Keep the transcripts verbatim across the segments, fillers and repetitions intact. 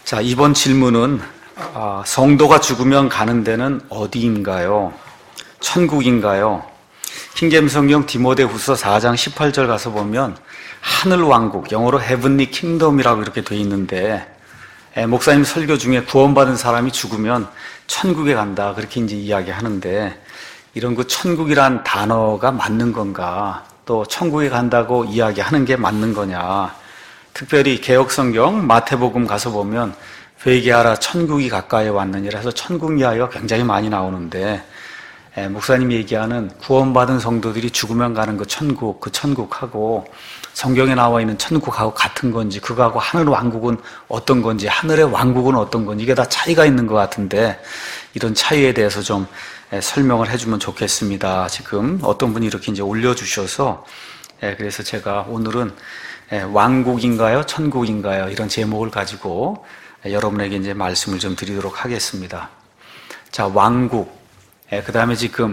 자, 이번 질문은 아, 성도가 죽으면 가는 데는 어디인가요? 천국인가요? 킹제임스 디모데후서 사 장 십팔 절 가서 보면 하늘 왕국, 영어로 헤븐리 킹덤이라고 이렇게 돼 있는데, 에, 목사님 설교 중에 구원받은 사람이 죽으면 천국에 간다 그렇게 이제 이야기하는데, 이런 그 천국이란 단어가 맞는 건가, 또 천국에 간다고 이야기하는 게 맞는 거냐. 특별히 개혁성경 마태복음 가서 보면 회개하라 천국이 가까이 왔느니라 해서 천국 이야기가 굉장히 많이 나오는데, 에, 목사님이 얘기하는 구원받은 성도들이 죽으면 가는 그 천국, 그 천국하고 성경에 나와 있는 천국하고 같은 건지, 그거하고 하늘 왕국은 어떤 건지, 하늘의 왕국은 어떤 건지, 이게 다 차이가 있는 것 같은데, 이런 차이에 대해서 좀 에, 설명을 해주면 좋겠습니다. 지금 어떤 분이 이렇게 이제 올려주셔서, 에, 그래서 제가 오늘은 에, 왕국인가요? 천국인가요? 이런 제목을 가지고 에, 여러분에게 이제 말씀을 좀 드리도록 하겠습니다. 자, 왕국, 그 다음에 지금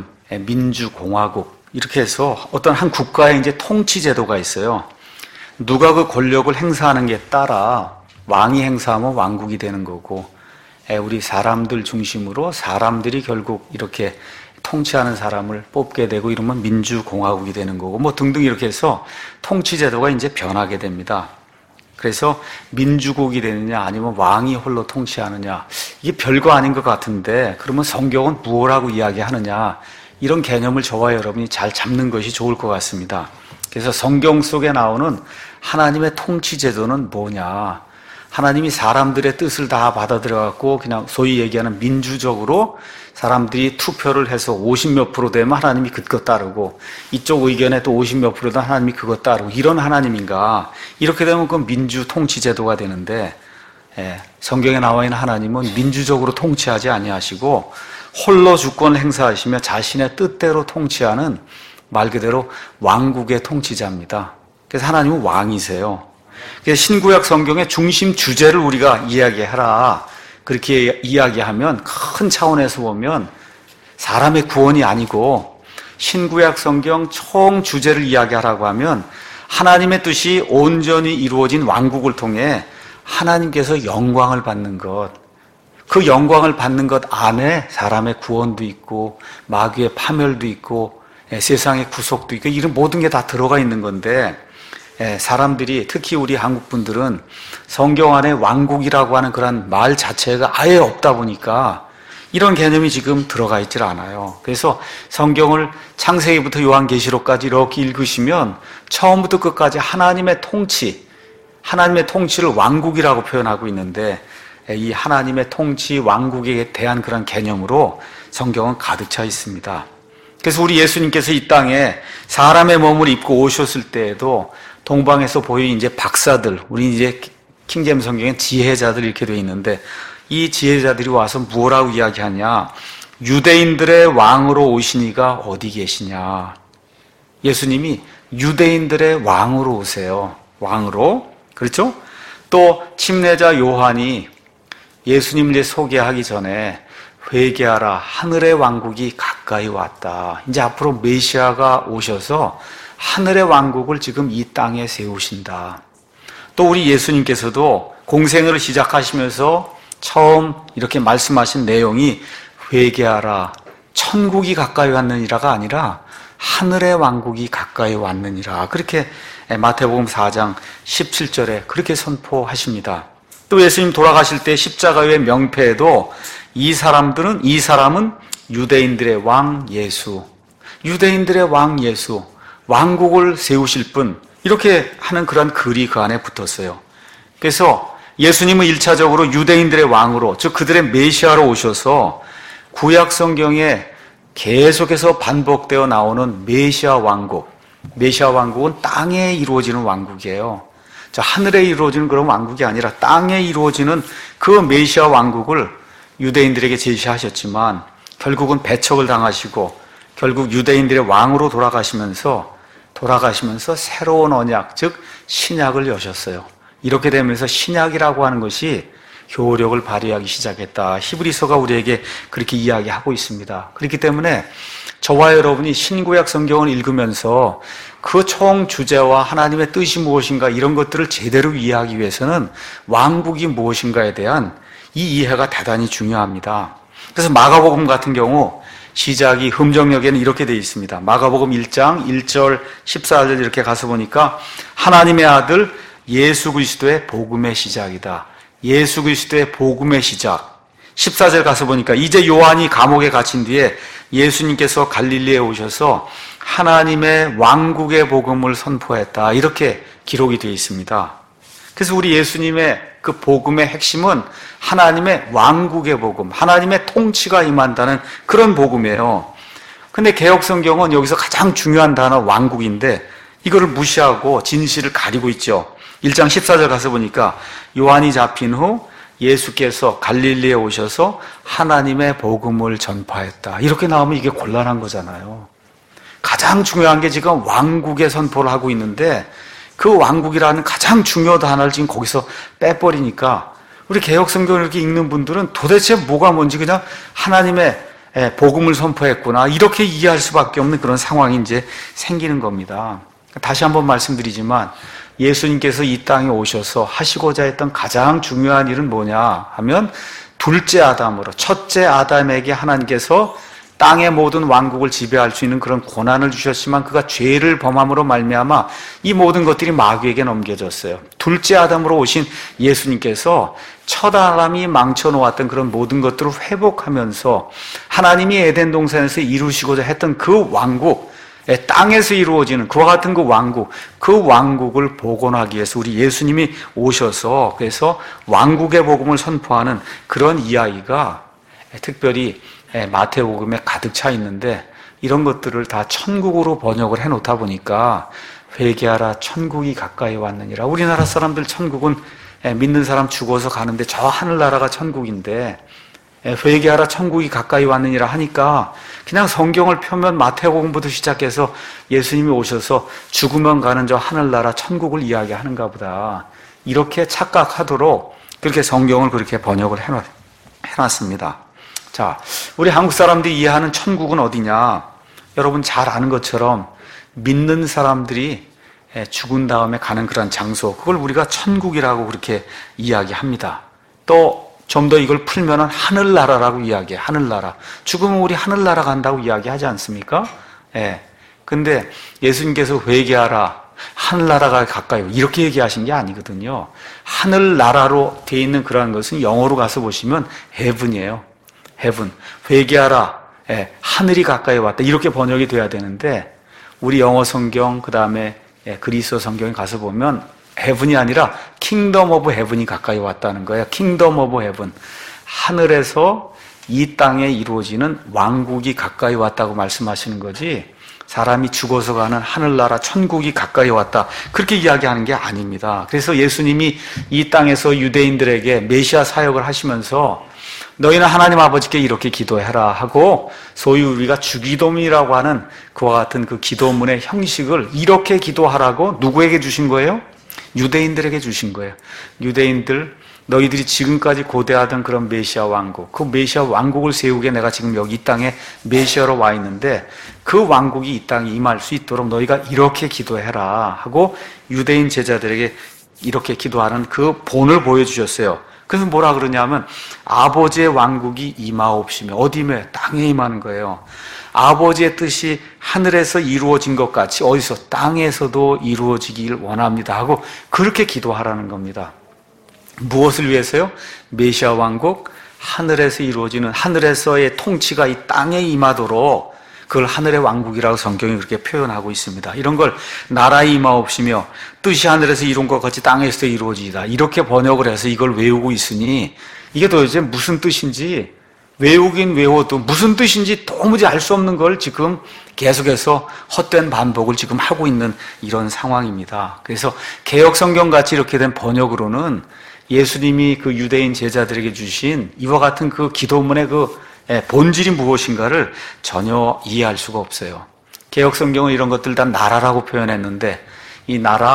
민주공화국, 이렇게 해서 어떤 한 국가의 이제 통치 제도가 있어요. 누가 그 권력을 행사하는 게 따라 왕이 행사하면 왕국이 되는 거고, 우리 사람들 중심으로 사람들이 결국 이렇게 통치하는 사람을 뽑게 되고 이러면 민주공화국이 되는 거고, 뭐 등등 이렇게 해서 통치 제도가 이제 변하게 됩니다. 그래서 민주국이 되느냐 아니면 왕이 홀로 통치하느냐, 이게 별거 아닌 것 같은데, 그러면 성경은 무엇라고 이야기하느냐, 이런 개념을 저와 여러분이 잘 잡는 것이 좋을 것 같습니다. 그래서 성경 속에 나오는 하나님의 통치 제도는 뭐냐, 하나님이 사람들의 뜻을 다 받아들여갖고 그냥 소위 얘기하는 민주적으로 사람들이 투표를 해서 오십 몇 프로 되면 하나님이 그것 따르고, 이쪽 의견에 또 오십 몇 프로 되면 하나님이 그것 따르고, 이런 하나님인가? 이렇게 되면 그건 민주 통치 제도가 되는데, 예, 성경에 나와 있는 하나님은 민주적으로 통치하지 아니하시고 홀로 주권을 행사하시며 자신의 뜻대로 통치하는 말 그대로 왕국의 통치자입니다. 그래서 하나님은 왕이세요. 그래서 신구약 성경의 중심 주제를 우리가 이야기하라, 그렇게 이야기하면 큰 차원에서 보면 사람의 구원이 아니고, 신구약 성경 총 주제를 이야기하라고 하면 하나님의 뜻이 온전히 이루어진 왕국을 통해 하나님께서 영광을 받는 것, 그 영광을 받는 것 안에 사람의 구원도 있고 마귀의 파멸도 있고 세상의 구속도 있고, 이런 모든 게 다 들어가 있는 건데, 사람들이, 특히 우리 한국 분들은 성경 안에 왕국이라고 하는 그런 말 자체가 아예 없다 보니까 이런 개념이 지금 들어가 있질 않아요. 그래서 성경을 창세기부터 요한계시록까지 이렇게 읽으시면 처음부터 끝까지 하나님의 통치, 하나님의 통치를 왕국이라고 표현하고 있는데, 이 하나님의 통치, 왕국에 대한 그런 개념으로 성경은 가득 차 있습니다. 그래서 우리 예수님께서 이 땅에 사람의 몸을 입고 오셨을 때에도 동방에서 보인 이제 박사들, 우리 이제 킹제임스 성경엔 지혜자들 이렇게 되어 있는데, 이 지혜자들이 와서 뭐라고 이야기하냐, 유대인들의 왕으로 오시니가 어디 계시냐. 예수님이 유대인들의 왕으로 오세요. 왕으로. 그렇죠? 또 침례자 요한이 예수님을 소개하기 전에 회개하라, 하늘의 왕국이 가까이 왔다. 이제 앞으로 메시아가 오셔서 하늘의 왕국을 지금 이 땅에 세우신다. 또 우리 예수님께서도 공생애를 시작하시면서 처음 이렇게 말씀하신 내용이 회개하라, 천국이 가까이 왔느니라가 아니라 하늘의 왕국이 가까이 왔느니라, 그렇게 마태복음 사 장 십칠 절에 그렇게 선포하십니다. 또 예수님 돌아가실 때 십자가의 명패에도 이 사람들은, 이 사람은 유대인들의 왕 예수, 유대인들의 왕 예수, 왕국을 세우실 분, 이렇게 하는 그런 글이 그 안에 붙었어요. 그래서 예수님은 일차적으로 유대인들의 왕으로, 즉 그들의 메시아로 오셔서 구약 성경에 계속해서 반복되어 나오는 메시아 왕국, 메시아 왕국은 땅에 이루어지는 왕국이에요. 자, 하늘에 이루어지는 그런 왕국이 아니라 땅에 이루어지는 그 메시아 왕국을 유대인들에게 제시하셨지만 결국은 배척을 당하시고 결국 유대인들의 왕으로 돌아가시면서 돌아가시면서 새로운 언약, 즉 신약을 여셨어요. 이렇게 되면서 신약이라고 하는 것이 효력을 발휘하기 시작했다. 히브리서가 우리에게 그렇게 이야기하고 있습니다. 그렇기 때문에 저와 여러분이 신구약 성경을 읽으면서 그 총 주제와 하나님의 뜻이 무엇인가 이런 것들을 제대로 이해하기 위해서는 왕국이 무엇인가에 대한 이 이해가 대단히 중요합니다. 그래서 마가복음 같은 경우 시작이 흠정역에는 이렇게 되어 있습니다. 마가복음 일 장 일 절 십사 절 이렇게 가서 보니까 하나님의 아들 예수 그리스도의 복음의 시작이다. 예수 그리스도의 복음의 시작. 십사 절 가서 보니까 이제 요한이 감옥에 갇힌 뒤에 예수님께서 갈릴리에 오셔서 하나님의 왕국의 복음을 선포했다. 이렇게 기록이 되어 있습니다. 그래서 우리 예수님의 그 복음의 핵심은 하나님의 왕국의 복음, 하나님의 통치가 임한다는 그런 복음이에요. 근데 개혁성경은 여기서 가장 중요한 단어 왕국인데 이거를 무시하고 진실을 가리고 있죠. 일 장 십사 절 가서 보니까 요한이 잡힌 후 예수께서 갈릴리에 오셔서 하나님의 복음을 전파했다. 이렇게 나오면 이게 곤란한 거잖아요. 가장 중요한 게 지금 왕국의 선포를 하고 있는데 그 왕국이라는 가장 중요한 단어를 지금 거기서 빼버리니까 우리 개혁성경을 이렇게 읽는 분들은 도대체 뭐가 뭔지 그냥 하나님의 복음을 선포했구나 이렇게 이해할 수밖에 없는 그런 상황이 이제 생기는 겁니다. 다시 한번 말씀드리지만 예수님께서 이 땅에 오셔서 하시고자 했던 가장 중요한 일은 뭐냐 하면 둘째 아담으로 첫째 아담에게 하나님께서 땅의 모든 왕국을 지배할 수 있는 그런 고난을 주셨지만 그가 죄를 범함으로 말미암아 이 모든 것들이 마귀에게 넘겨졌어요. 둘째 아담으로 오신 예수님께서 첫 아담이 망쳐놓았던 그런 모든 것들을 회복하면서 하나님이 에덴 동산에서 이루시고자 했던 그 왕국, 땅에서 이루어지는 그와 같은 그 왕국, 그 왕국을 복원하기 위해서 우리 예수님이 오셔서 그래서 왕국의 복음을 선포하는 그런 이야기가 특별히 마태복음에 가득 차 있는데 이런 것들을 다 천국으로 번역을 해놓다 보니까 회개하라 천국이 가까이 왔느니라. 우리나라 사람들 천국은 믿는 사람 죽어서 가는데 저 하늘나라가 천국인데 회개하라 천국이 가까이 왔느니라 하니까 그냥 성경을 펴면 마태복음부터 시작해서 예수님이 오셔서 죽으면 가는 저 하늘나라 천국을 이야기하는가 보다 이렇게 착각하도록 그렇게 성경을 그렇게 번역을 해놨습니다. 자, 우리 한국 사람들이 이해하는 천국은 어디냐? 여러분 잘 아는 것처럼 믿는 사람들이 죽은 다음에 가는 그런 장소, 그걸 우리가 천국이라고 그렇게 이야기합니다. 또 좀 더 이걸 풀면은 하늘나라라고 이야기해. 하늘나라. 죽으면 우리 하늘나라 간다고 이야기하지 않습니까? 예. 근데 예수님께서 회개하라. 하늘나라가 가까이 이렇게 얘기하신 게 아니거든요. 하늘나라로 돼 있는 그러한 것은 영어로 가서 보시면 heaven이에요. heaven. 회개하라. 예. 하늘이 가까이 왔다. 이렇게 번역이 돼야 되는데 우리 영어 성경 그다음에 예, 그리스어 성경에 가서 보면 heaven이 아니라 kingdom of heaven이 가까이 왔다는 거예요. kingdom of heaven. 하늘에서 이 땅에 이루어지는 왕국이 가까이 왔다고 말씀하시는 거지 사람이 죽어서 가는 하늘나라 천국이 가까이 왔다 그렇게 이야기하는 게 아닙니다. 그래서 예수님이 이 땅에서 유대인들에게 메시아 사역을 하시면서 너희는 하나님 아버지께 이렇게 기도해라 하고 소위 우리가 주기도문이라고 하는 그와 같은 그 기도문의 형식을 이렇게 기도하라고 누구에게 주신 거예요? 유대인들에게 주신 거예요. 유대인들 너희들이 지금까지 고대하던 그런 메시아 왕국, 그 메시아 왕국을 세우게 내가 지금 여기 이 땅에 메시아로 와 있는데 그 왕국이 이 땅에 임할 수 있도록 너희가 이렇게 기도해라 하고 유대인 제자들에게 이렇게 기도하는 그 본을 보여주셨어요. 그래서 뭐라 그러냐면 아버지의 왕국이 임하옵시며 어디 임해? 땅에 임하는 거예요. 아버지의 뜻이 하늘에서 이루어진 것 같이 어디서? 땅에서도 이루어지길 원합니다 하고 그렇게 기도하라는 겁니다. 무엇을 위해서요? 메시아 왕국, 하늘에서 이루어지는 하늘에서의 통치가 이 땅에 임하도록 그걸 하늘의 왕국이라고 성경이 그렇게 표현하고 있습니다. 이런 걸 나라에 임하옵시며 뜻이 하늘에서 이룬 것 같이 땅에서 이루어지다 이렇게 번역을 해서 이걸 외우고 있으니 이게 도대체 무슨 뜻인지 외우긴 외워도 무슨 뜻인지 도무지 알 수 없는 걸 지금 계속해서 헛된 반복을 지금 하고 있는 이런 상황입니다. 그래서 개역성경같이 이렇게 된 번역으로는 예수님이 그 유대인 제자들에게 주신 이와 같은 그 기도문의 그 본질이 무엇인가를 전혀 이해할 수가 없어요. 개역성경은 이런 것들 다 나라라고 표현했는데 이 나라,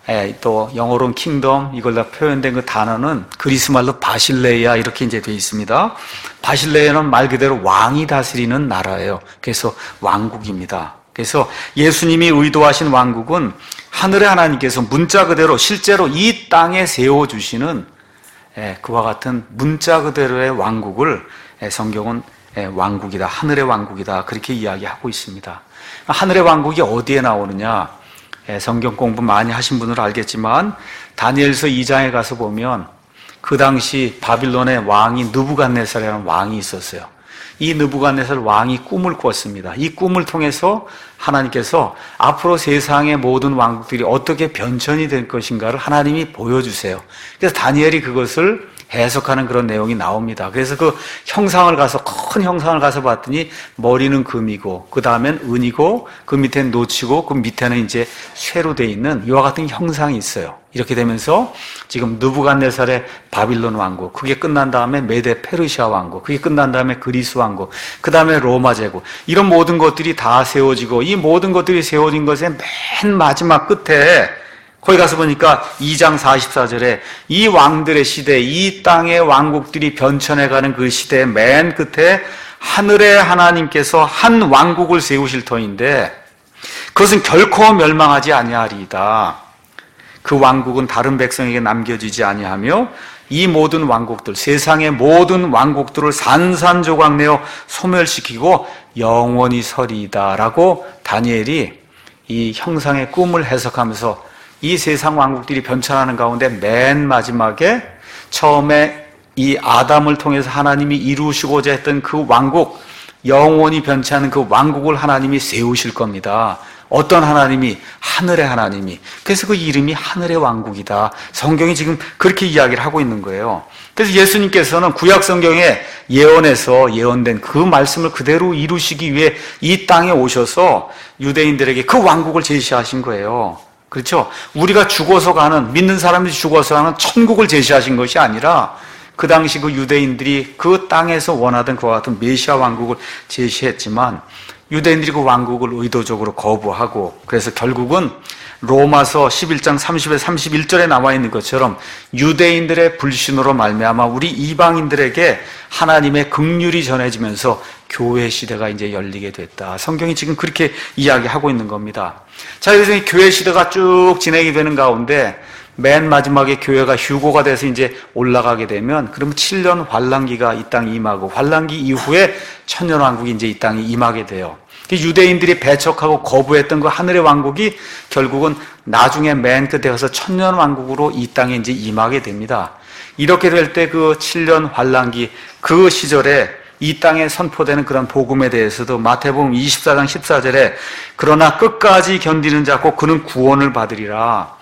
예, 또 영어로는 킹덤, 이걸 다 표현된 그 단어는 그리스 말로 바실레이아 이렇게 이제 되어 있습니다. 바실레이아는 말 그대로 왕이 다스리는 나라예요. 그래서 왕국입니다. 그래서 예수님이 의도하신 왕국은 하늘의 하나님께서 문자 그대로 실제로 이 땅에 세워주시는 예, 그와 같은 문자 그대로의 왕국을 예, 성경은 예, 왕국이다, 하늘의 왕국이다 그렇게 이야기하고 있습니다. 하늘의 왕국이 어디에 나오느냐? 예, 성경 공부 많이 하신 분은 알겠지만 다니엘서 이 장에 가서 보면 그 당시 바빌론의 왕이 느부갓네살이라는 왕이 있었어요. 이 느부갓네살 왕이 꿈을 꿨습니다. 이 꿈을 통해서 하나님께서 앞으로 세상의 모든 왕국들이 어떻게 변천이 될 것인가를 하나님이 보여주세요. 그래서 다니엘이 그것을 해석하는 그런 내용이 나옵니다. 그래서 그 형상을 가서 큰 형상을 가서 봤더니 머리는 금이고 그 다음엔 은이고 그 밑에는 노치고 그 밑에는 이제 쇠로 되어 있는 이와 같은 형상이 있어요. 이렇게 되면서 지금 느부갓네살의 바빌론 왕국, 그게 끝난 다음에 메데 페르시아 왕국, 그게 끝난 다음에 그리스 왕국, 그 다음에 로마 제국, 이런 모든 것들이 다 세워지고 이 모든 것들이 세워진 것의 맨 마지막 끝에 거기 가서 보니까 이 장 사십사 절에 이 왕들의 시대, 이 땅의 왕국들이 변천해가는 그 시대의 맨 끝에 하늘의 하나님께서 한 왕국을 세우실 터인데 그것은 결코 멸망하지 아니하리이다. 그 왕국은 다른 백성에게 남겨지지 아니하며 이 모든 왕국들, 세상의 모든 왕국들을 산산조각 내어 소멸시키고 영원히 서리이다 라고 다니엘이 이 형상의 꿈을 해석하면서 이 세상 왕국들이 변천하는 가운데 맨 마지막에 처음에 이 아담을 통해서 하나님이 이루시고자 했던 그 왕국, 영원히 변치 않은 그 왕국을 하나님이 세우실 겁니다. 어떤 하나님이? 하늘의 하나님이. 그래서 그 이름이 하늘의 왕국이다. 성경이 지금 그렇게 이야기를 하고 있는 거예요. 그래서 예수님께서는 구약 성경에 예언에서 예언된 그 말씀을 그대로 이루시기 위해 이 땅에 오셔서 유대인들에게 그 왕국을 제시하신 거예요. 그렇죠? 우리가 죽어서 가는, 믿는 사람들이 죽어서 가는 천국을 제시하신 것이 아니라 그 당시 그 유대인들이 그 땅에서 원하던 그와 같은 메시아 왕국을 제시했지만 유대인들이 그 왕국을 의도적으로 거부하고 그래서 결국은 로마서 십일 장 삼십에서 삼십일 절에 나와 있는 것처럼 유대인들의 불신으로 말미암아 우리 이방인들에게 하나님의 긍휼이 전해지면서 교회 시대가 이제 열리게 됐다. 성경이 지금 그렇게 이야기하고 있는 겁니다. 자, 그래서 이 교회 시대가 쭉 진행이 되는 가운데 맨 마지막에 교회가 휴고가 돼서 이제 올라가게 되면 그러면 칠 년 환란기가 이 땅에 임하고 환란기 이후에 천년왕국이 이제 이 땅에 임하게 돼요. 유대인들이 배척하고 거부했던 그 하늘의 왕국이 결국은 나중에 맨 끝에 가서 천년왕국으로 이 땅에 이제 임하게 됩니다. 이렇게 될 때 그 칠 년 환란기 그 시절에 이 땅에 선포되는 그런 복음에 대해서도 마태복음 이십사 장 십사 절에 그러나 끝까지 견디는 자 곧 그는 구원을 받으리라.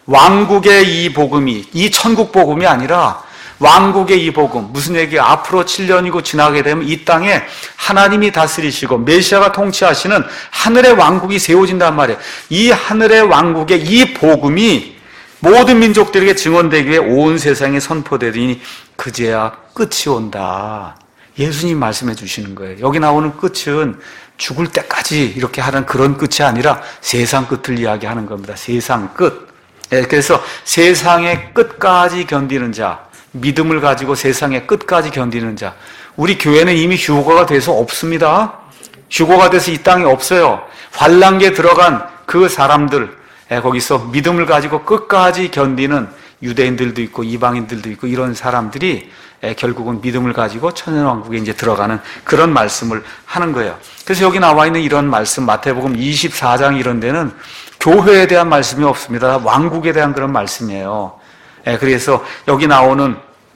왕국의 이 복음이, 이 천국 복음이 아니라 왕국의 이 복음, 무슨 얘기야? 앞으로 칠 년이고 지나게 되면 이 땅에 하나님이 다스리시고 메시아가 통치하시는 하늘의 왕국이 세워진단 말이에요. 이 하늘의 왕국의 이 복음이 모든 민족들에게 증언되기 위해 온 세상에 선포되더니 그제야 끝이 온다. 예수님 말씀해 주시는 거예요. 여기 나오는 끝은 죽을 때까지 이렇게 하는 그런 끝이 아니라 세상 끝을 이야기하는 겁니다. 세상 끝. 그래서 세상의 끝까지 견디는 자, 믿음을 가지고 세상의 끝까지 견디는 자. 우리 교회는 이미 휴고가 돼서 없습니다. 휴고가 돼서 이 땅에 없어요. 환란기에 들어간 그 사람들, 거기서 믿음을 가지고 끝까지 견디는 유대인들도 있고 이방인들도 있고 이런 사람들이 결국은 믿음을 가지고 천년왕국에 이제 들어가는 그런 말씀을 하는 거예요. 그래서 여기 나와 있는 이런 말씀, 마태복음 이십사 장 이런 데는 교회에 대한 말씀이 없습니다. 왕국에 대한 그런 말씀이에요. 그래서 여기 나오는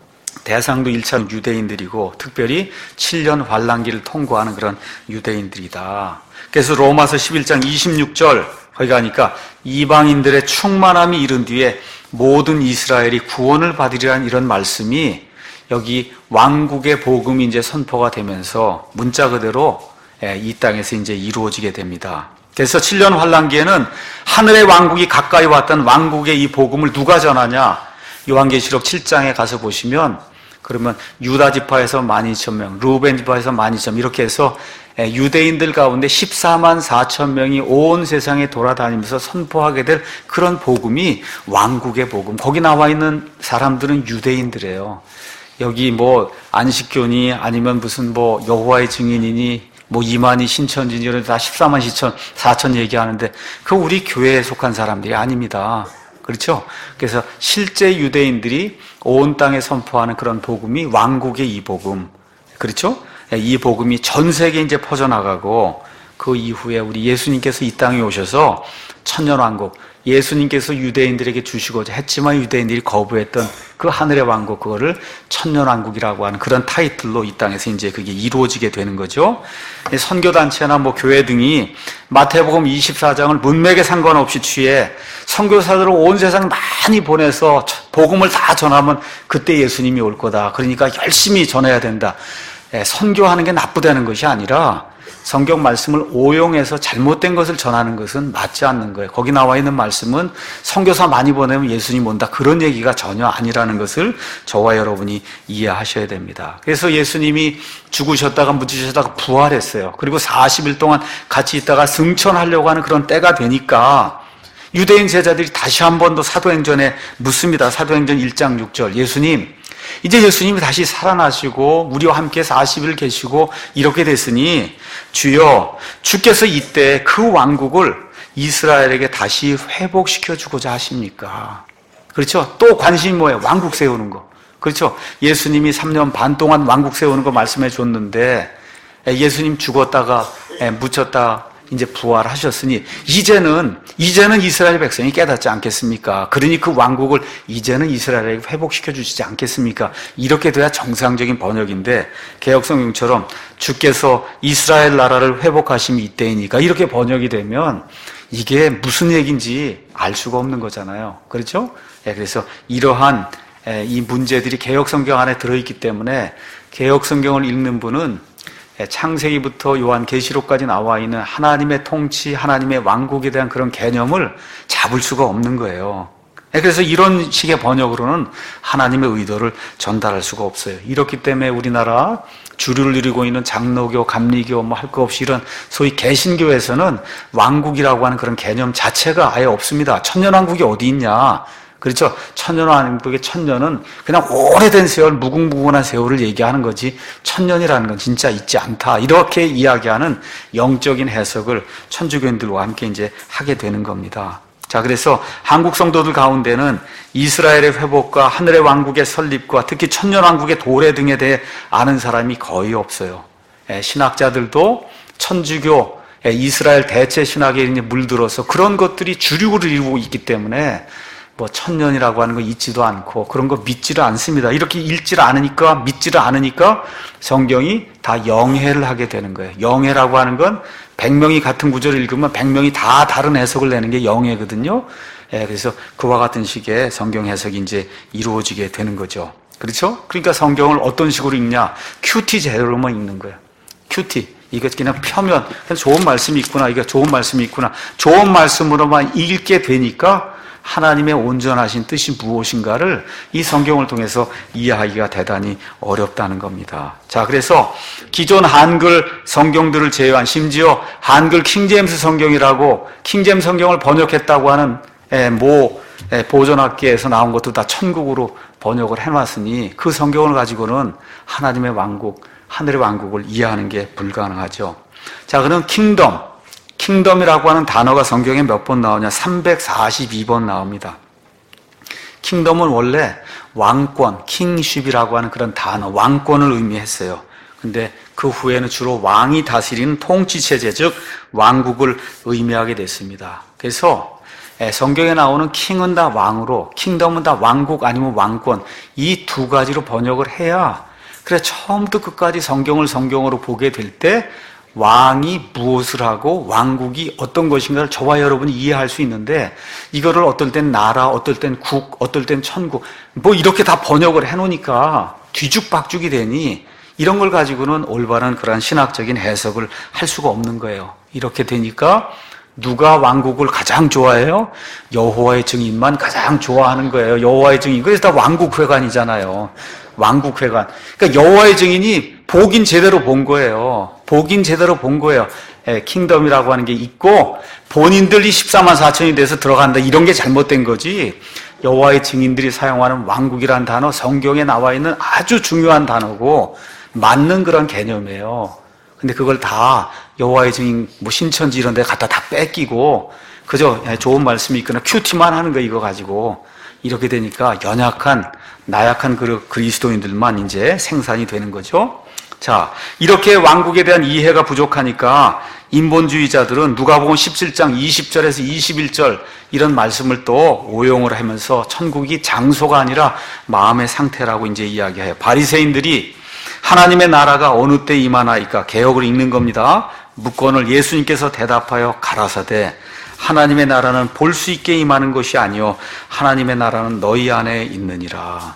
대상도 일 차 유대인들이고 특별히 칠 년 환란기를 통과하는 그런 유대인들이다. 그래서 로마서 십일 장 이십육 절 거기 가니까 이방인들의 충만함이 이른 뒤에 모든 이스라엘이 구원을 받으리라는 이런 말씀이 여기 왕국의 복음이 이제 선포가 되면서 문자 그대로 이 땅에서 이제 이루어지게 됩니다. 그래서 칠 년 환란기에는 하늘의 왕국이 가까이 왔던 왕국의 이 복음을 누가 전하냐? 요한계시록 칠 장에 가서 보시면 그러면 유다 지파에서 만 이천 명, 루벤 지파에서 만 이천 명 이렇게 해서 유대인들 가운데 십사만 사천 명이 온 세상에 돌아다니면서 선포하게 될 그런 복음이 왕국의 복음. 거기 나와 있는 사람들은 유대인들이에요. 여기 뭐 안식교니 아니면 무슨 뭐 여호와의 증인이니 뭐 이만희 신천지니 이런 다 십사만 사천 얘기하는데 그 우리 교회에 속한 사람들이 아닙니다. 그렇죠? 그래서 실제 유대인들이 온 땅에 선포하는 그런 복음이 왕국의 이 복음. 그렇죠? 이 복음이 전 세계에 이제 퍼져나가고 그 이후에 우리 예수님께서 이 땅에 오셔서 천년왕국, 예수님께서 유대인들에게 주시고자 했지만 유대인들이 거부했던 그 하늘의 왕국, 그거를 천년왕국이라고 하는 그런 타이틀로 이 땅에서 이제 그게 이루어지게 되는 거죠. 선교단체나 뭐 교회 등이 마태복음 이십사 장을 문맥에 상관없이 취해 선교사들을 온 세상 많이 보내서 복음을 다 전하면 그때 예수님이 올 거다. 그러니까 열심히 전해야 된다. 선교하는 게 나쁘다는 것이 아니라 성경 말씀을 오용해서 잘못된 것을 전하는 것은 맞지 않는 거예요. 거기 나와 있는 말씀은 선교사 많이 보내면 예수님 온다, 그런 얘기가 전혀 아니라는 것을 저와 여러분이 이해하셔야 됩니다. 그래서 예수님이 죽으셨다가 묻히셨다가 부활했어요. 그리고 사십 일 동안 같이 있다가 승천하려고 하는 그런 때가 되니까 유대인 제자들이 다시 한 번 더 사도행전에 묻습니다. 사도행전 일 장 육 절. 예수님, 이제 예수님이 다시 살아나시고 우리와 함께 사십 일 계시고 이렇게 됐으니 주여, 주께서 이때 그 왕국을 이스라엘에게 다시 회복시켜 주고자 하십니까? 그렇죠? 또 관심이 뭐예요? 왕국 세우는 거. 그렇죠? 예수님이 삼 년 반 동안 왕국 세우는 거 말씀해 줬는데 예수님 죽었다가 묻혔다 이제 부활하셨으니 이제는 이제는 이스라엘 백성이 깨닫지 않겠습니까? 그러니 그 왕국을 이제는 이스라엘에게 회복시켜 주시지 않겠습니까? 이렇게 돼야 정상적인 번역인데 개역성경처럼 주께서 이스라엘 나라를 회복하심이 이때이니까 이렇게 번역이 되면 이게 무슨 얘기인지 알 수가 없는 거잖아요. 그렇죠? 그래서 이러한 이 문제들이 개역성경 안에 들어있기 때문에 개역성경을 읽는 분은 창세기부터 요한계시록까지 나와 있는 하나님의 통치, 하나님의 왕국에 대한 그런 개념을 잡을 수가 없는 거예요. 그래서 이런 식의 번역으로는 하나님의 의도를 전달할 수가 없어요. 이렇기 때문에 우리나라 주류를 이루고 있는 장로교, 감리교 뭐 할 거 없이 이런 소위 개신교에서는 왕국이라고 하는 그런 개념 자체가 아예 없습니다. 천년왕국이 어디 있냐? 그렇죠? 천년왕국의 천년은 그냥 오래된 세월, 무궁무진한 세월을 얘기하는 거지 천년이라는 건 진짜 있지 않다. 이렇게 이야기하는 영적인 해석을 천주교인들과 함께 이제 하게 되는 겁니다. 자, 그래서 한국 성도들 가운데는 이스라엘의 회복과 하늘의 왕국의 설립과 특히 천년왕국의 도래 등에 대해 아는 사람이 거의 없어요. 신학자들도 천주교, 이스라엘 대체 신학에 물들어서 그런 것들이 주류를 이루고 있기 때문에 뭐 천년이라고 하는 거 있지도 않고 그런 거 믿지를 않습니다. 이렇게 읽지를 않으니까, 믿지를 않으니까 성경이 다 영해를 하게 되는 거예요. 영해라고 하는 건 백 명이 같은 구절을 읽으면 백 명이 다 다른 해석을 내는 게 영해거든요. 예, 그래서 그와 같은 식의 성경 해석이 이제 이루어지게 되는 거죠. 그렇죠? 그러니까 성경을 어떤 식으로 읽냐? 큐티 제로로만 읽는 거예요. 큐티. 이거 그냥 펴면 그냥 좋은 말씀이 있구나, 이거 좋은 말씀이 있구나, 좋은 말씀으로만 읽게 되니까 하나님의 온전하신 뜻이 무엇인가를 이 성경을 통해서 이해하기가 대단히 어렵다는 겁니다. 자, 그래서 기존 한글 성경들을 제외한, 심지어 한글 킹제임스 성경이라고 킹제임스 성경을 번역했다고 하는 모 보존학계에서 나온 것도 다 천국으로 번역을 해놨으니 그 성경을 가지고는 하나님의 왕국, 하늘의 왕국을 이해하는 게 불가능하죠. 자, 그럼 킹덤. 킹덤이라고 하는 단어가 성경에 몇 번 나오냐? 삼백사십이 번 나옵니다. 킹덤은 원래 왕권, 킹쉽이라고 하는 그런 단어, 왕권을 의미했어요. 근데 그 후에는 주로 왕이 다스리는 통치체제, 즉 왕국을 의미하게 됐습니다. 그래서 성경에 나오는 킹은 다 왕으로, 킹덤은 다 왕국 아니면 왕권, 이 두 가지로 번역을 해야, 그래 처음부터 끝까지 성경을 성경으로 보게 될 때 왕이 무엇을 하고 왕국이 어떤 것인가를 저와 여러분이 이해할 수 있는데, 이거를 어떨 땐 나라, 어떨 땐 국, 어떨 땐 천국, 뭐 이렇게 다 번역을 해놓으니까 뒤죽박죽이 되니 이런 걸 가지고는 올바른 그런 신학적인 해석을 할 수가 없는 거예요. 이렇게 되니까 누가 왕국을 가장 좋아해요? 여호와의 증인만 가장 좋아하는 거예요. 여호와의 증인. 그래서 다 왕국회관이잖아요. 왕국회관. 그러니까 여호와의 증인이 보긴 제대로 본 거예요. 보긴 제대로 본 거예요. 예, 킹덤이라고 하는 게 있고 본인들이 십사만 사천이 돼서 들어간다. 이런 게 잘못된 거지. 여호와의 증인들이 사용하는 왕국이라는 단어, 성경에 나와 있는 아주 중요한 단어고 맞는 그런 개념이에요. 근데 그걸 다 여호와의 증인 뭐 신천지 이런 데 갖다 다 뺏기고 그저 좋은 말씀이 있거나 큐티만 하는 거 이거 가지고 이렇게 되니까 연약한 나약한 그리스도인들만 이제 생산이 되는 거죠. 자, 이렇게 왕국에 대한 이해가 부족하니까 인본주의자들은 누가복음 십칠 장 이십 절에서 이십일 절 이런 말씀을 또 오용을 하면서 천국이 장소가 아니라 마음의 상태라고 이제 이야기해요. 바리새인들이 하나님의 나라가 어느 때 임하나이까 개역을 읽는 겁니다. 묻건을 예수님께서 대답하여 가라사대 하나님의 나라는 볼 수 있게 임하는 것이 아니요 하나님의 나라는 너희 안에 있느니라.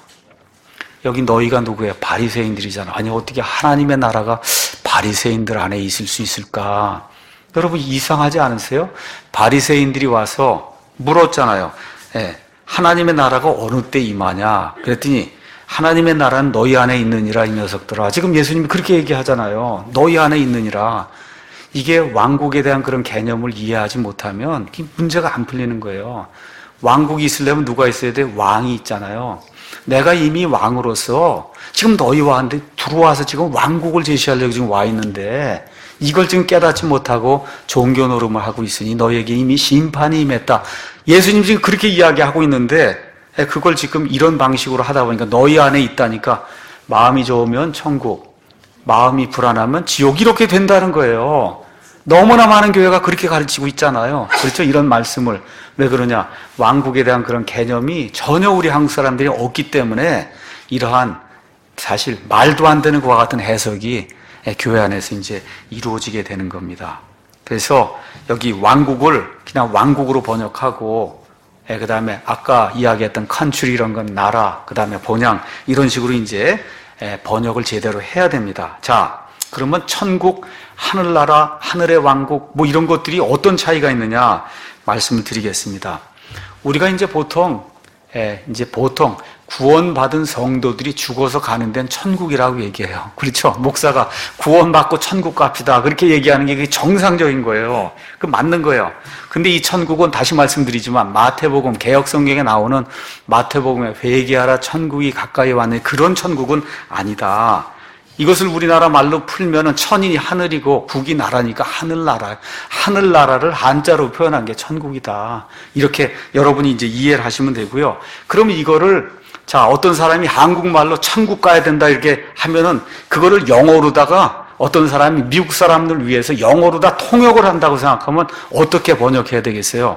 여기 너희가 누구예요? 바리새인들이잖아. 아니 어떻게 하나님의 나라가 바리새인들 안에 있을 수 있을까? 여러분 이상하지 않으세요? 바리새인들이 와서 물었잖아요. 예, 하나님의 나라가 어느 때 임하냐? 그랬더니 하나님의 나라는 너희 안에 있느니라 이 녀석들아. 지금 예수님이 그렇게 얘기하잖아요. 너희 안에 있느니라. 이게 왕국에 대한 그런 개념을 이해하지 못하면 문제가 안 풀리는 거예요. 왕국이 있으려면 누가 있어야 돼? 왕이 있잖아요. 내가 이미 왕으로서 지금 너희와 한데 들어와서 지금 왕국을 제시하려고 지금 와 있는데 이걸 지금 깨닫지 못하고 종교 노름을 하고 있으니 너희에게 이미 심판이 임했다. 예수님 지금 그렇게 이야기하고 있는데 그걸 지금 이런 방식으로 하다 보니까 너희 안에 있다니까 마음이 좋으면 천국, 마음이 불안하면 지옥 이렇게 된다는 거예요. 너무나 많은 교회가 그렇게 가르치고 있잖아요. 그렇죠? 이런 말씀을. 왜 그러냐? 왕국에 대한 그런 개념이 전혀 우리 한국 사람들이 없기 때문에 이러한 사실 말도 안 되는 것과 같은 해석이 교회 안에서 이제 이루어지게 되는 겁니다. 그래서 여기 왕국을 그냥 왕국으로 번역하고 그 다음에 아까 이야기했던 컨트리 이런 건 나라, 그 다음에 번영 이런 식으로 이제 번역을 제대로 해야 됩니다. 자, 그러면 천국, 하늘나라, 하늘의 왕국 뭐 이런 것들이 어떤 차이가 있느냐 말씀을 드리겠습니다. 우리가 이제 보통 예, 이제 보통 구원받은 성도들이 죽어서 가는 데는 천국이라고 얘기해요. 그렇죠? 목사가 구원받고 천국 갑시다 그렇게 얘기하는 게 정상적인 거예요. 그 맞는 거예요. 근데 이 천국은 다시 말씀드리지만 마태복음 개역성경에 나오는 마태복음에 회개하라 천국이 가까이 왔네 그런 천국은 아니다. 이것을 우리나라 말로 풀면은 천이 하늘이고 국이 나라니까 하늘나라, 하늘나라를 한자로 표현한 게 천국이다. 이렇게 여러분이 이제 이해를 하시면 되고요. 그럼 이거를 자 어떤 사람이 한국말로 천국 가야 된다 이렇게 하면은 그거를 영어로다가 어떤 사람이 미국 사람들 위해서 영어로 다 통역을 한다고 생각하면 어떻게 번역해야 되겠어요?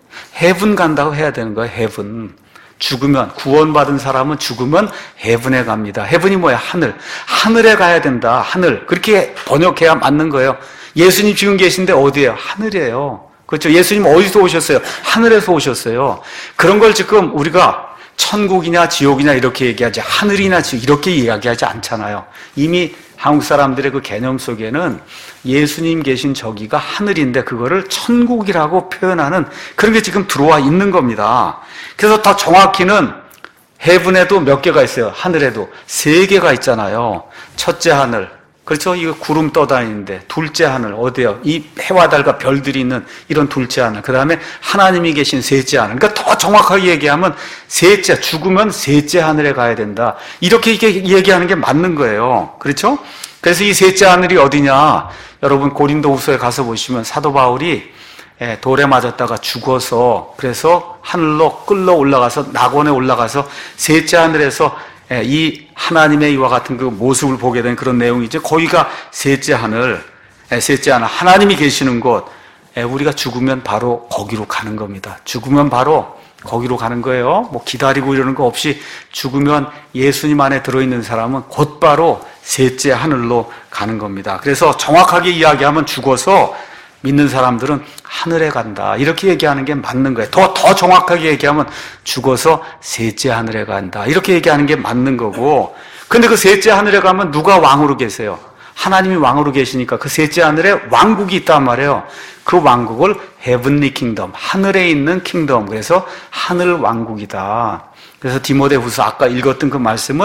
헤븐 간다고 해야 되는 거예요. 헤븐. 죽으면 구원받은 사람은 죽으면 헤븐에 갑니다. 헤븐이 뭐야? 하늘. 하늘에 가야 된다. 하늘. 그렇게 번역해야 맞는 거예요. 예수님 지금 계신데 어디예요? 하늘이에요. 그렇죠? 예수님 어디서 오셨어요? 하늘에서 오셨어요. 그런 걸 지금 우리가 천국이냐 지옥이냐 이렇게 얘기하지 하늘이나 지옥 이렇게 이야기하지 않잖아요. 이미 한국 사람들의 그 개념 속에는 예수님 계신 저기가 하늘인데 그거를 천국이라고 표현하는 그런 게 지금 들어와 있는 겁니다. 그래서 더 정확히는 헤븐에도 몇 개가 있어요. 하늘에도 세 개가 있잖아요. 첫째 하늘, 그렇죠? 이거 구름 떠다니는데 둘째 하늘 어디요? 이 해와 달과 별들이 있는 이런 둘째 하늘. 그 다음에 하나님이 계신 셋째 하늘. 그러니까 더 정확하게 얘기하면 셋째, 죽으면 셋째 하늘에 가야 된다. 이렇게 얘기하는 게 맞는 거예요. 그렇죠? 그래서 이 셋째 하늘이 어디냐? 여러분 고린도후서에 가서 보시면 사도 바울이 돌에 맞았다가 죽어서 그래서 하늘로 끌러 올라가서 낙원에 올라가서 셋째 하늘에서 이 하나님의 이와 같은 그 모습을 보게 된 그런 내용이죠. 거기가 셋째 하늘, 셋째 하늘, 하나님이 계시는 곳. 우리가 죽으면 바로 거기로 가는 겁니다. 죽으면 바로 거기로 가는 거예요. 뭐 기다리고 이러는 거 없이 죽으면 예수님 안에 들어있는 사람은 곧바로 셋째 하늘로 가는 겁니다. 그래서 정확하게 이야기하면 죽어서 믿는 사람들은 하늘에 간다. 이렇게 얘기하는 게 맞는 거예요. 더, 더 정확하게 얘기하면 죽어서 셋째 하늘에 간다. 이렇게 얘기하는 게 맞는 거고. 근데 그 셋째 하늘에 가면 누가 왕으로 계세요? 하나님이 왕으로 계시니까 그 셋째 하늘에 왕국이 있단 말이에요. 그 왕국을 헤븐리 킹덤, 하늘에 있는 킹덤. 그래서 하늘 왕국이다. 그래서 디모데후서 아까 읽었던 그 말씀은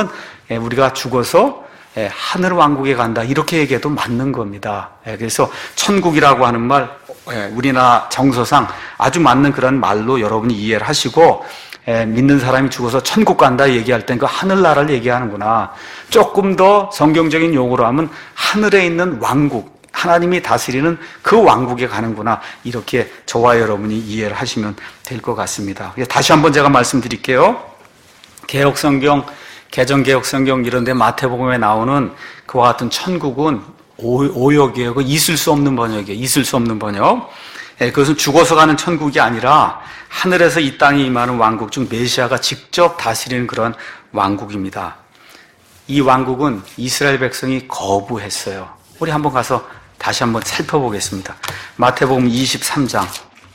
우리가 죽어서 하늘 왕국에 간다 이렇게 얘기해도 맞는 겁니다. 그래서 천국이라고 하는 말 우리나라 정서상 아주 맞는 그런 말로 여러분이 이해를 하시고 믿는 사람이 죽어서 천국 간다 얘기할 땐 그 하늘나라를 얘기하는구나. 조금 더 성경적인 용어로 하면 하늘에 있는 왕국, 하나님이 다스리는 그 왕국에 가는구나. 이렇게 저와 여러분이 이해를 하시면 될 것 같습니다. 다시 한번 제가 말씀드릴게요. 개혁성경, 개정개혁성경 이런 데 마태복음에 나오는 그와 같은 천국은 오역이에요. 있을 수 없는 번역이에요. 있을 수 없는 번역. 예, 그것은 죽어서 가는 천국이 아니라 하늘에서 이 땅에 임하는 왕국 중 메시아가 직접 다스리는 그런 왕국입니다. 이 왕국은 이스라엘 백성이 거부했어요. 우리 한번 가서 다시 한번 살펴보겠습니다. 마태복음 이십삼 장.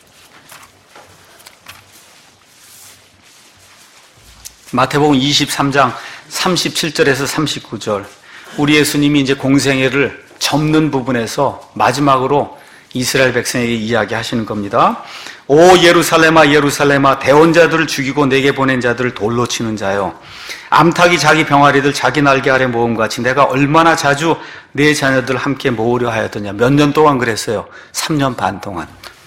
마태복음 이십삼 장 삼십칠 절에서 삼십구 절. 우리 예수님이 이제 공생애를 접는 부분에서 마지막으로 이스라엘 백성에게 이야기하시는 겁니다. 오 예루살렘아 예루살렘아 대원자들을 죽이고 내게 보낸 자들을 돌로 치는 자요, 암탉이 자기 병아리들 자기 날개 아래 모음같이 내가 얼마나 자주 내 자녀들 함께 모으려 하였더냐. 몇 년 동안 그랬어요. 삼 년 반 동안.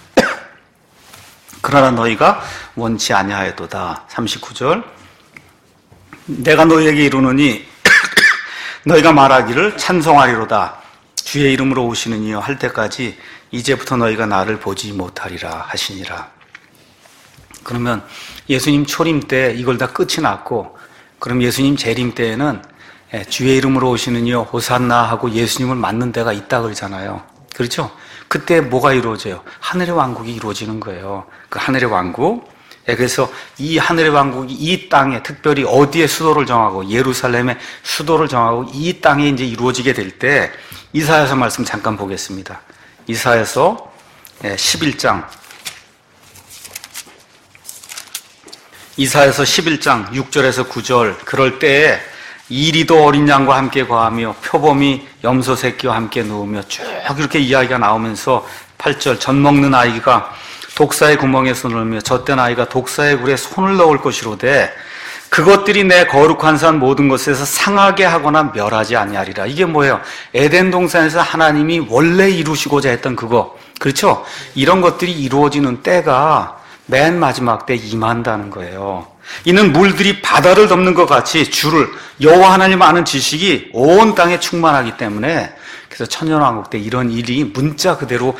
그러나 너희가 원치 아니하였도다. 삼십구 절. 내가 너희에게 이르노니 너희가 말하기를 찬송하리로다. 주의 이름으로 오시는 이여 할 때까지 이제부터 너희가 나를 보지 못하리라 하시니라. 그러면 예수님 초림 때 이걸 다 끝이 났고, 그럼 예수님 재림 때에는 주의 이름으로 오시는 이여 호산나 하고 예수님을 맞는 데가 있다 그러잖아요. 그렇죠? 그때 뭐가 이루어져요? 하늘의 왕국이 이루어지는 거예요. 그 하늘의 왕국. 그래서 이 하늘의 왕국이 이 땅에, 특별히 어디에 수도를 정하고 예루살렘의 수도를 정하고 이 땅에 이제 이루어지게 될 때 이사야서 말씀 잠깐 보겠습니다. 이사야서 십일 장. 이사야서 십일 장 육 절에서 구 절. 그럴 때에 이리도 어린 양과 함께 거하며 표범이 염소 새끼와 함께 누우며 쭉 이렇게 이야기가 나오면서 팔 절. 젖 먹는 아이가 독사의 구멍에 손을 넣으며 젖된 아이가 독사의 굴에 손을 넣을 것이로되 그것들이 내 거룩한 산 모든 것에서 상하게 하거나 멸하지 아니하리라. 이게 뭐예요? 에덴 동산에서 하나님이 원래 이루시고자 했던 그거, 그렇죠? 이런 것들이 이루어지는 때가 맨 마지막 때 임한다는 거예요. 이는 물들이 바다를 덮는 것 같이 주를 여호와 하나님 아는 지식이 온 땅에 충만하기 때문에, 그래서 천년왕국 때 이런 일이 문자 그대로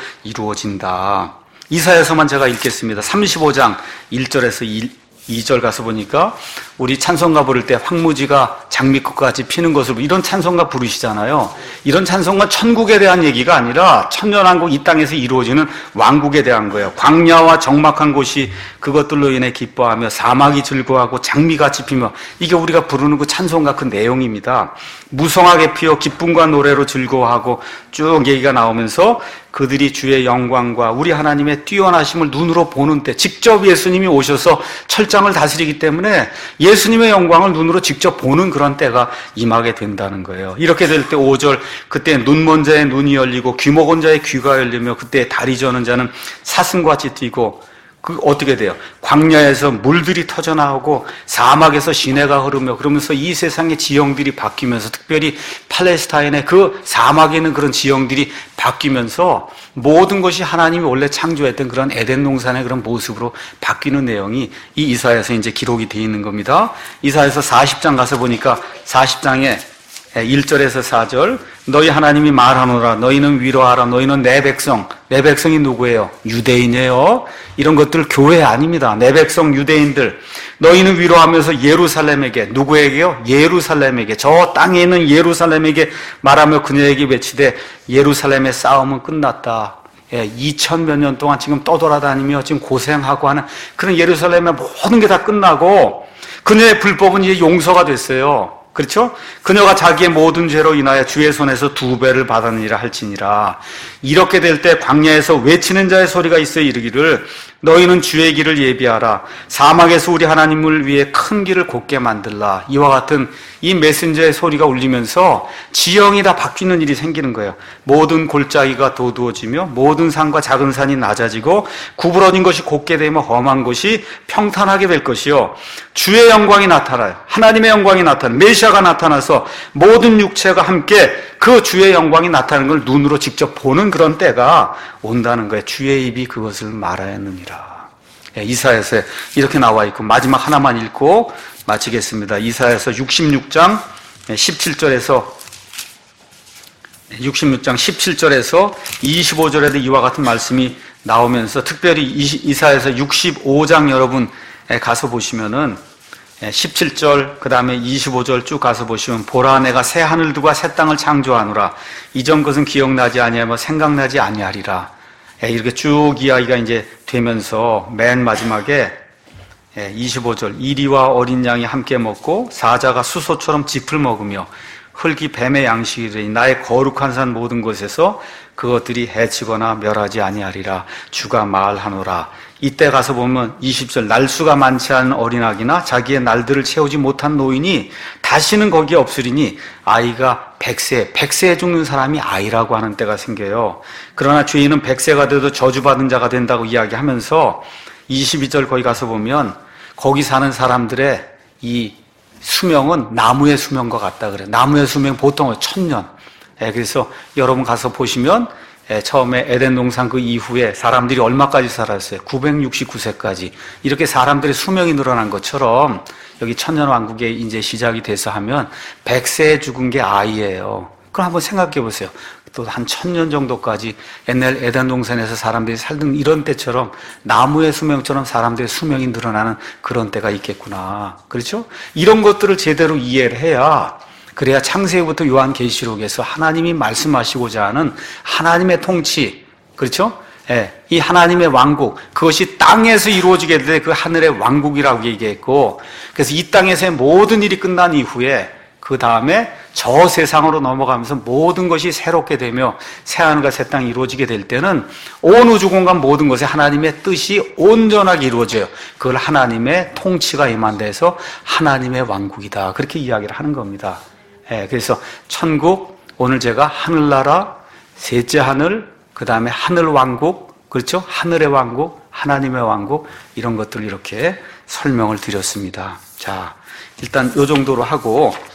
이루어진다. 이사야서만 제가 읽겠습니다. 삼십오 장 일 절에서 이 절 가서 보니까 우리 찬송가 부를 때 황무지가 장미꽃과 같이 피는 것으로 이런 찬송가 부르시잖아요. 이런 찬송가 천국에 대한 얘기가 아니라 천년왕국 이 땅에서 이루어지는 왕국에 대한 거예요. 광야와 적막한 곳이 그것들로 인해 기뻐하며 사막이 즐거워하고 장미같이 피며, 이게 우리가 부르는 그 찬송가 그 내용입니다. 무성하게 피어 기쁨과 노래로 즐거워하고 쭉 얘기가 나오면서 그들이 주의 영광과 우리 하나님의 뛰어나심을 눈으로 보는 때, 직접 예수님이 오셔서 철장을 다스리기 때문에 예수님의 영광을 눈으로 직접 보는 그런 때가 임하게 된다는 거예요. 이렇게 될 때 오 절. 그때 눈먼 자의 눈이 열리고 귀 먹은 자의 귀가 열리며 그때 다리 저는 자는 사슴같이 뛰고, 그 어떻게 돼요? 광야에서 물들이 터져나오고 사막에서 시내가 흐르며, 그러면서 이 세상의 지형들이 바뀌면서, 특별히 팔레스타인의 그 사막에 있는 그런 지형들이 바뀌면서 모든 것이 하나님이 원래 창조했던 그런 에덴 동산의 그런 모습으로 바뀌는 내용이 이 이사야서에 이제 기록이 되어 있는 겁니다. 이사야서 사십 장 가서 보니까 사십 장에 일 절에서 사 절. 너희 하나님이 말하노라. 너희는 위로하라. 너희는 내 백성. 내 백성이 누구예요? 유대인이에요. 이런 것들 교회 아닙니다. 내 백성 유대인들. 너희는 위로하면서 예루살렘에게, 누구에게요? 예루살렘에게, 저 땅에 있는 예루살렘에게 말하며 그녀에게 외치되 예루살렘의 싸움은 끝났다. 예, 이천 몇 년 동안 지금 떠돌아다니며 지금 고생하고 하는 그런 예루살렘의 모든 게 다 끝나고 그녀의 불법은 이제 용서가 됐어요. 그렇죠? 그녀가 자기의 모든 죄로 인하여 주의 손에서 두 배를 받았느니라 할지니라. 이렇게 될 때 광야에서 외치는 자의 소리가 있어 이르기를 너희는 주의 길을 예비하라. 사막에서 우리 하나님을 위해 큰 길을 곧게 만들라. 이와 같은 이 메신저의 소리가 울리면서 지형이 다 바뀌는 일이 생기는 거예요. 모든 골짜기가 도두어지며 모든 산과 작은 산이 낮아지고 구부러진 것이 곧게 되며 험한 것이 평탄하게 될 것이요. 주의 영광이 나타나요. 하나님의 영광이 나타나요. 메시아가 나타나서 모든 육체가 함께 그 주의 영광이 나타나는 걸 눈으로 직접 보는 그런 때가 온다는 거예요. 주의 입이 그것을 말하였느니라. 이사야서 이렇게 나와 있고, 마지막 하나만 읽고 마치겠습니다. 이사야서 육십육 장 십칠 절에서 육십육 장 십칠 절에서 이십오 절에도 이와 같은 말씀이 나오면서, 특별히 이사야서 육십오 장 여러분 가서 보시면은 십칠 절 그 다음에 이십오 절 쭉 가서 보시면, 보라 내가 새 하늘들과 새 땅을 창조하노라. 이전 것은 기억나지 아니하며 생각나지 아니하리라. 이렇게 쭉 이야기가 이제 되면서 맨 마지막에 이십오 절, 이리와 어린 양이 함께 먹고 사자가 수소처럼 짚을 먹으며 흙이 뱀의 양식이니 나의 거룩한 산 모든 곳에서 그것들이 해치거나 멸하지 아니하리라. 주가 말하노라. 이때 가서 보면 이십 절, 날수가 많지 않은 어린아기나 자기의 날들을 채우지 못한 노인이 다시는 거기에 없으리니 아이가 백세, 백세에 죽는 사람이 아이라고 하는 때가 생겨요. 그러나 죄인은 백세가 돼도 저주받은 자가 된다고 이야기하면서 이십이 절 거기 가서 보면 거기 사는 사람들의 이 수명은 나무의 수명과 같다 그래요. 나무의 수명 보통 천년. 그래서 여러분 가서 보시면 처음에 에덴 동산 그 이후에 사람들이 얼마까지 살았어요? 구백육십구 세까지. 이렇게 사람들의 수명이 늘어난 것처럼 여기 천년왕국에 이제 시작이 돼서 하면 백세에 죽은 게 아이예요. 그럼 한번 생각해 보세요. 또 한 천년 정도까지 옛날 에덴 동산에서 사람들이 살던 이런 때처럼 나무의 수명처럼 사람들의 수명이 늘어나는 그런 때가 있겠구나. 그렇죠? 이런 것들을 제대로 이해를 해야, 그래야 창세기부터 요한계시록에서 하나님이 말씀하시고자 하는 하나님의 통치, 그렇죠? 예, 이 하나님의 왕국, 그것이 땅에서 이루어지게 될 그 하늘의 왕국이라고 얘기했고, 그래서 이 땅에서의 모든 일이 끝난 이후에 그 다음에 저 세상으로 넘어가면서 모든 것이 새롭게 되며 새하늘과 새 땅이 이루어지게 될 때는 온 우주 공간 모든 것에 하나님의 뜻이 온전하게 이루어져요. 그걸 하나님의 통치가 임한데서 하나님의 왕국이다. 그렇게 이야기를 하는 겁니다. 예, 그래서 천국, 오늘 제가 하늘나라, 셋째 하늘, 그 다음에 하늘 왕국, 그렇죠? 하늘의 왕국, 하나님의 왕국, 이런 것들을 이렇게 설명을 드렸습니다. 자, 일단 이 정도로 하고